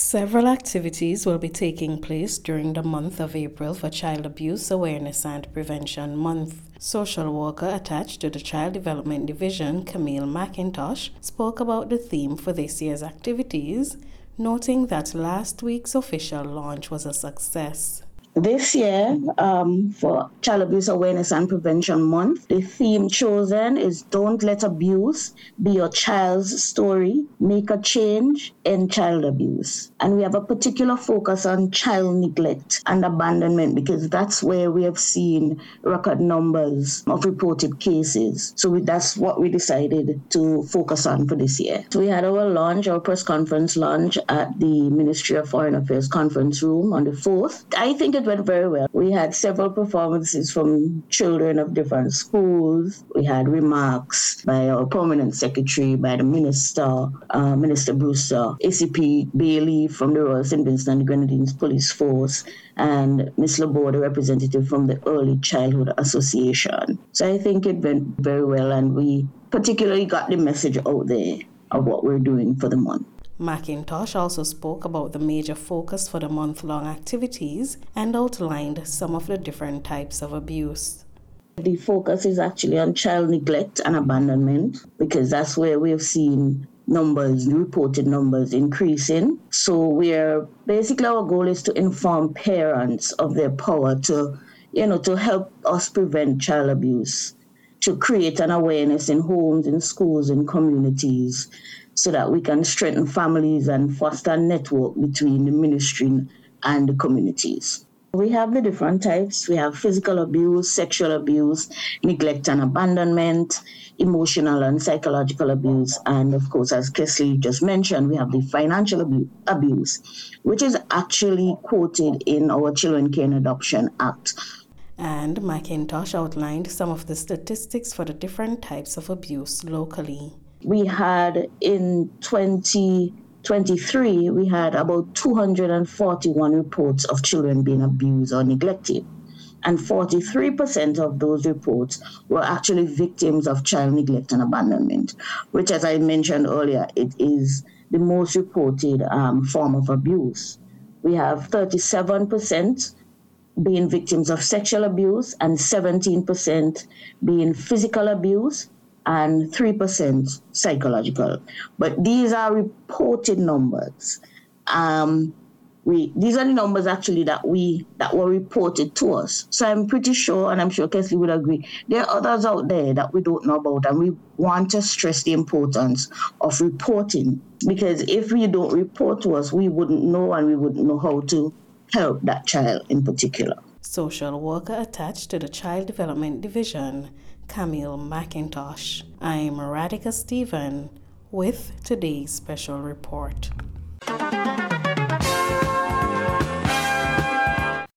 Several activities will be taking place during the month of April for Child Abuse Awareness and Prevention Month. Social worker attached to the Child Development Division, Camille McIntosh, spoke about the theme for this year's activities, noting that last week's official launch was a success. This year, for Child Abuse Awareness and Prevention Month, the theme chosen is Don't Let Abuse Be Your Child's Story, Make a Change, End Child Abuse. And we have a particular focus on child neglect and abandonment because that's where we have seen record numbers of reported cases. So that's what we decided to focus on for this year. So we had our press conference launch at the Ministry of Foreign Affairs conference room on the 4th. I think it went very well. We had several performances from children of different schools. We had remarks by our permanent secretary, by the minister, Minister Brewster, ACP Bailey from the Royal St. Vincent and the Grenadines Police Force, and Ms. Laborde, a representative from the Early Childhood Association. So I think it went very well, and we particularly got the message out there of what we're doing for the month. McIntosh also spoke about the major focus for the month-long activities and outlined some of the different types of abuse. The focus is actually on child neglect and abandonment because that's where we've seen reported numbers increasing. So our goal is to inform parents of their power to help us prevent child abuse, to create an awareness in homes, in schools, in communities, so that we can strengthen families and foster a network between the ministry and the communities. We have the different types. We have physical abuse, sexual abuse, neglect and abandonment, emotional and psychological abuse, and of course, as Kesley just mentioned, we have the financial abuse, which is actually quoted in our Children Care and Adoption Act. And McIntosh outlined some of the statistics for the different types of abuse locally. We had in 2023, we had about 241 reports of children being abused or neglected. And 43% of those reports were actually victims of child neglect and abandonment, which, as I mentioned earlier, it is the most reported form of abuse. We have 37% being victims of sexual abuse and 17% being physical abuse, and 3% psychological. But these are reported numbers. These are the numbers actually that were reported to us. So I'm pretty sure, and I'm sure Kesley would agree, there are others out there that we don't know about, and we want to stress the importance of reporting, because if we don't report to us, we wouldn't know, and we wouldn't know how to help that child in particular. Social worker attached to the Child Development Division, Camille McIntosh. I'm Radhika Stephen with today's special report.